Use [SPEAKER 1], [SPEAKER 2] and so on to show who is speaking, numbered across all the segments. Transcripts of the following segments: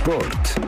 [SPEAKER 1] Sport.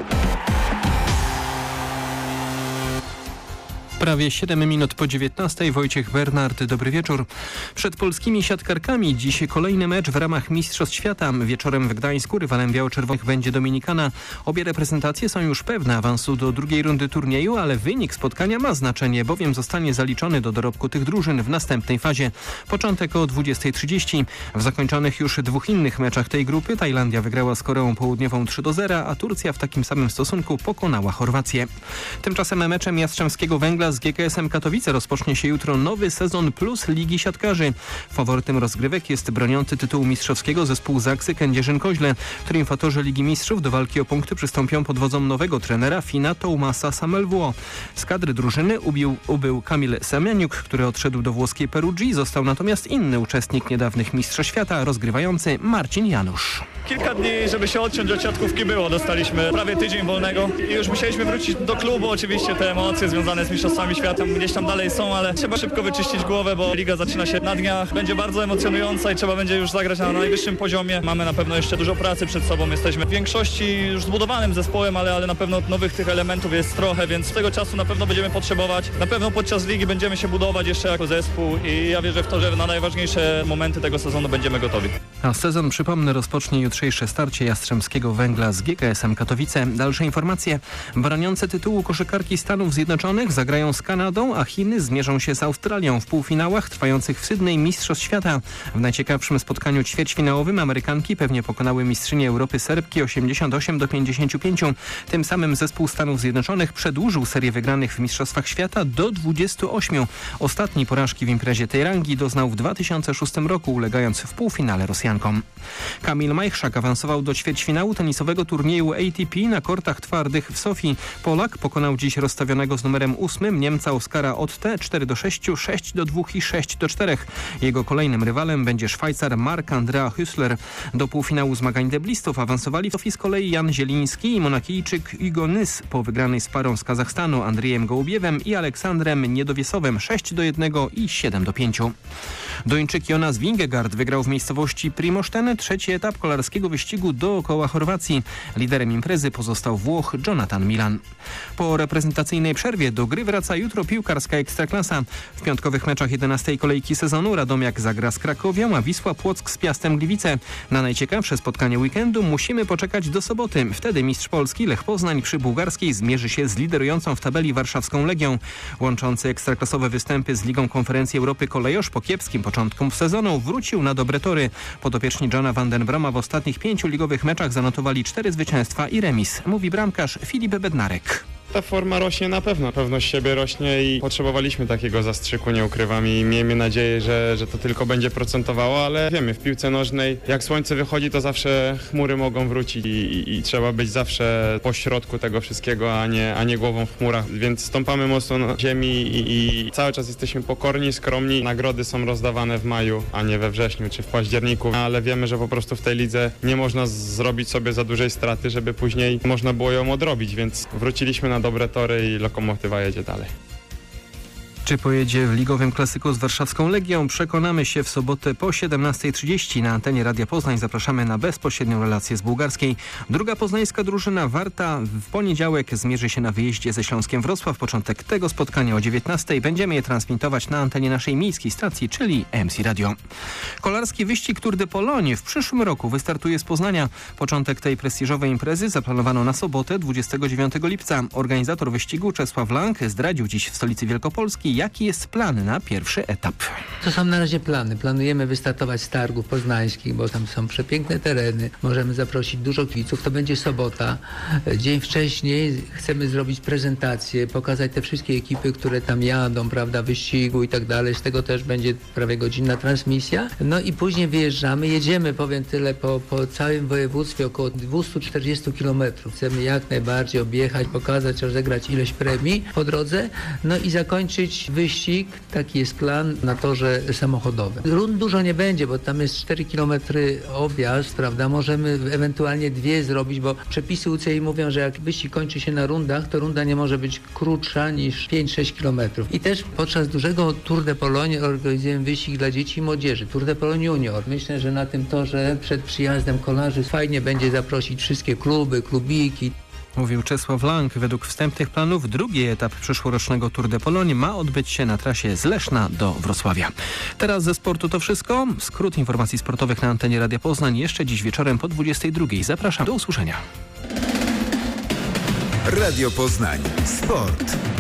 [SPEAKER 2] Prawie 7 minut po 19. Wojciech Bernard, dobry wieczór. Przed polskimi siatkarkami dziś kolejny mecz w ramach Mistrzostw Świata. Wieczorem w Gdańsku rywalem biało-czerwonych będzie Dominikana. Obie reprezentacje są już pewne awansu do drugiej rundy turnieju, ale wynik spotkania ma znaczenie, bowiem zostanie zaliczony do dorobku tych drużyn w następnej fazie. Początek o 20:30. W zakończonych już dwóch innych meczach tej grupy Tajlandia wygrała z Koreą Południową 3-0, a Turcja w takim samym stosunku pokonała Chorwację. Tymczasem meczem Jastrzębskiego Węgla z GKS-em Katowice rozpocznie się jutro nowy sezon Plus Ligi Siatkarzy. Faworytem rozgrywek jest broniący tytułu mistrzowskiego zespół Zaksy Kędzierzyn-Koźle. Triumfatorzy Ligi Mistrzów do walki o punkty przystąpią pod wodzą nowego trenera Fina Toumasa Samelvuo. Z kadry drużyny ubył Kamil Semianiuk, który odszedł do włoskiej Perugii. Został natomiast inny uczestnik niedawnych Mistrzostw Świata, rozgrywający Marcin Janusz.
[SPEAKER 3] Kilka dni, żeby się odciąć od siatkówki było. Dostaliśmy prawie tydzień wolnego i już musieliśmy wrócić do klubu. Oczywiście te emocje związane z Mistrzostwami Świata gdzieś tam dalej są, ale trzeba szybko wyczyścić głowę, bo liga zaczyna się na dniach. Będzie bardzo emocjonująca i trzeba będzie już zagrać na najwyższym poziomie. Mamy na pewno jeszcze dużo pracy przed sobą. Jesteśmy w większości już zbudowanym zespołem, ale na pewno nowych tych elementów jest trochę, więc tego czasu na pewno będziemy potrzebować. Na pewno podczas ligi będziemy się budować jeszcze jako zespół i ja wierzę w to, że na najważniejsze momenty tego sezonu będziemy gotowi.
[SPEAKER 2] A sezon, przypomnę, rozpocznie jutrzejsze starcie Jastrzębskiego Węgla z GKS-em Katowice. Dalsze informacje. Broniące tytułu koszykarki Stanów Zjednoczonych zagrają z Kanadą, a Chiny zmierzą się z Australią w półfinałach trwających w Sydney Mistrzostw Świata. W najciekawszym spotkaniu ćwierćfinałowym Amerykanki pewnie pokonały mistrzynię Europy Serbki 88-55. Tym samym zespół Stanów Zjednoczonych przedłużył serię wygranych w Mistrzostwach Świata do 28. Ostatniej porażki w imprezie tej rangi doznał w 2006 roku, ulegając w półfinale Rosjankom. Kamil Majchrzak awansował do ćwierćfinału tenisowego turnieju ATP na kortach twardych w Sofii. Polak pokonał dziś rozstawionego z numerem 8 Niemca Oskara Otte 4-6, 6-2 i 6-4. Jego kolejnym rywalem będzie Szwajcar Marc-Andrea Hüsler. Do półfinału zmagań deblistów awansowali w Sofii z kolei Jan Zieliński i Monakijczyk Hugo Nys po wygranej z parą z Kazachstanu Andrzejem Gołubiewem i Aleksandrem Niedowiesowem 6-1 i 7-5. Duńczyk Jonas Vingegaard wygrał w miejscowości Primoszten trzeci etap kolarskiego wyścigu dookoła Chorwacji. Liderem imprezy pozostał Włoch Jonathan Milan. Po reprezentacyjnej przerwie do gry wraca jutro piłkarska Ekstraklasa. W piątkowych meczach 11. kolejki sezonu Radomiak zagra z Krakowią, a Wisła Płock z Piastem Gliwice. Na najciekawsze spotkanie weekendu musimy poczekać do soboty. Wtedy mistrz Polski Lech Poznań przy Bułgarskiej zmierzy się z liderującą w tabeli warszawską Legią. Łączący ekstraklasowe występy z Ligą Konferencji Europy kolejorz po kiepskim początku sezonu wrócił na dobre tory. Podopieczni Johna van den Brama w ostatnich 5 ligowych meczach zanotowali 4 zwycięstwa i remis, mówi bramkarz Filip Bednarek.
[SPEAKER 4] Ta forma rośnie na pewno, pewność siebie rośnie i potrzebowaliśmy takiego zastrzyku, nie ukrywam, i miejmy nadzieję, że to tylko będzie procentowało, ale wiemy, w piłce nożnej jak słońce wychodzi, to zawsze chmury mogą wrócić i trzeba być zawsze po środku tego wszystkiego, a nie głową w chmurach, więc stąpamy mocno na ziemi i cały czas jesteśmy pokorni, skromni. Nagrody są rozdawane w maju, a nie we wrześniu czy w październiku, ale wiemy, że po prostu w tej lidze nie można zrobić sobie za dużej straty, żeby później można było ją odrobić, więc wróciliśmy na dobre tory i Lokomotywa jedzie dalej.
[SPEAKER 2] Czy pojedzie w ligowym klasyku z warszawską Legią? Przekonamy się w sobotę po 17:30 na antenie Radia Poznań. Zapraszamy na bezpośrednią relację z bułgarskiej. Druga poznańska drużyna Warta w poniedziałek zmierzy się na wyjeździe ze Śląskiem Wrocław. Początek tego spotkania o 19:00. Będziemy je transmitować na antenie naszej miejskiej stacji, czyli MC Radio. Kolarski wyścig Tour de Pologne w przyszłym roku wystartuje z Poznania. Początek tej prestiżowej imprezy zaplanowano na sobotę 29 lipca. Organizator wyścigu Czesław Lang zdradził dziś w stolicy Wielkopolski, jaki jest plan na pierwszy etap.
[SPEAKER 5] To są na razie plany. Planujemy wystartować z targów poznańskich, bo tam są przepiękne tereny. Możemy zaprosić dużo kibiców. To będzie sobota. Dzień wcześniej chcemy zrobić prezentację, pokazać te wszystkie ekipy, które tam jadą, prawda, wyścigu i tak dalej. Z tego też będzie prawie godzinna transmisja. No i później wyjeżdżamy. Jedziemy, powiem tyle, po całym województwie, około 240 km. Chcemy jak najbardziej objechać, pokazać, rozegrać ileś premii po drodze. No i zakończyć zrobić wyścig, taki jest plan na torze samochodowym. Rund dużo nie będzie, bo tam jest 4 km objazd, prawda? Możemy ewentualnie 2 zrobić, bo przepisy UCI mówią, że jak wyścig kończy się na rundach, to runda nie może być krótsza niż 5-6 km. I też podczas dużego Tour de Pologne organizujemy wyścig dla dzieci i młodzieży. Tour de Pologne Junior. Myślę, że na tym torze przed przyjazdem kolarzy fajnie będzie zaprosić wszystkie kluby, klubiki.
[SPEAKER 2] Mówił Czesław Lang. Według wstępnych planów drugi etap przyszłorocznego Tour de Pologne ma odbyć się na trasie z Leszna do Wrocławia. Teraz ze sportu to wszystko. Skrót informacji sportowych na antenie Radia Poznań jeszcze dziś wieczorem po 22. Zapraszam do usłyszenia.
[SPEAKER 1] Radio Poznań. Sport.